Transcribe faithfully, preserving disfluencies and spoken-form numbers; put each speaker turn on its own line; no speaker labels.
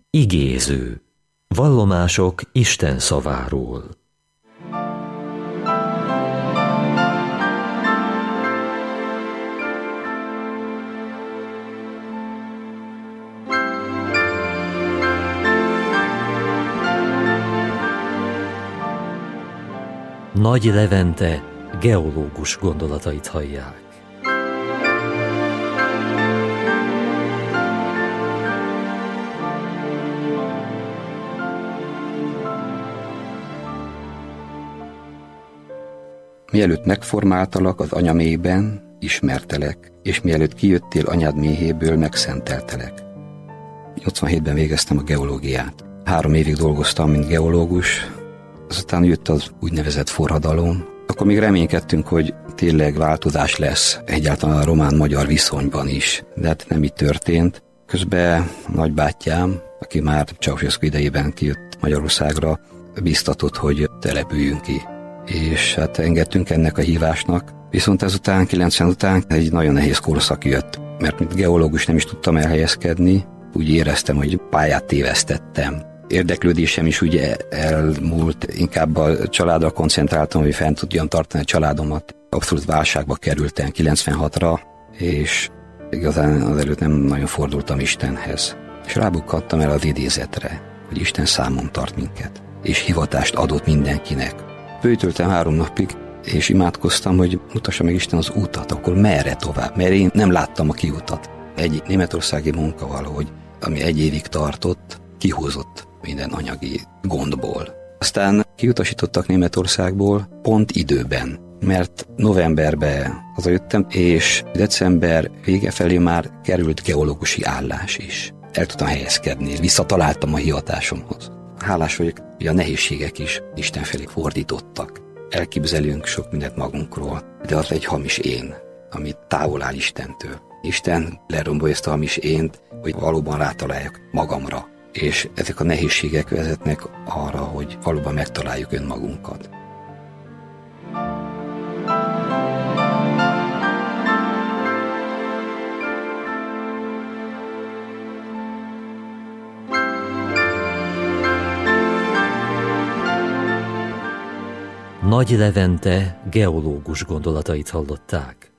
Igéző. Vallomások Isten szaváról. Nagy Levente geológus gondolatait hallják.
Mielőtt megformáltalak az anyaméhben, ismertelek, és mielőtt kijöttél anyád méhéből, megszenteltelek. nyolcvanhétben végeztem a geológiát. Három évig dolgoztam, mint geológus, azután jött az úgynevezett forradalom. Akkor még reménykedtünk, hogy tényleg változás lesz egyáltalán a román-magyar viszonyban is, de hát nem így történt. Közben nagybátyám, aki már Ceausescu idejében kijött Magyarországra, biztatott, hogy települjünk ki. És hát engedtünk ennek a hívásnak. Viszont ezután, kilencven után egy nagyon nehéz korszak jött, mert mint geológus nem is tudtam elhelyezkedni, úgy éreztem, hogy pályát tévesztettem. Érdeklődésem is ugye elmúlt, inkább a családra koncentráltam, hogy fent tudjam tartani a családomat. Abszolút válságba kerültem kilencvenhatra, és igazán azelőtt nem nagyon fordultam Istenhez. És rábukkadtam el az idézetre, hogy Isten számon tart minket, és hivatást adott mindenkinek. Bőjtöltem három napig, és imádkoztam, hogy mutassa meg Isten az útat, akkor merre tovább, mert én nem láttam a kiutat. Egy németországi munka valahogy, ami egy évig tartott, kihúzott minden anyagi gondból. Aztán kiutasítottak Németországból pont időben, mert novemberben hazajöttem, és december vége felé már került geológusi állás is. El tudtam helyezkedni, visszataláltam a hivatásomhoz. Hálás vagyok, hogy a nehézségek is Isten felé fordítottak. Elképzelünk sok mindent magunkról, de az egy hamis én, ami távol áll Istentől. Isten lerombolja ezt a hamis ént, hogy valóban rátaláljak magamra. És ezek a nehézségek vezetnek arra, hogy valóban megtaláljuk önmagunkat.
Nagy Levente geológus gondolatait hallották.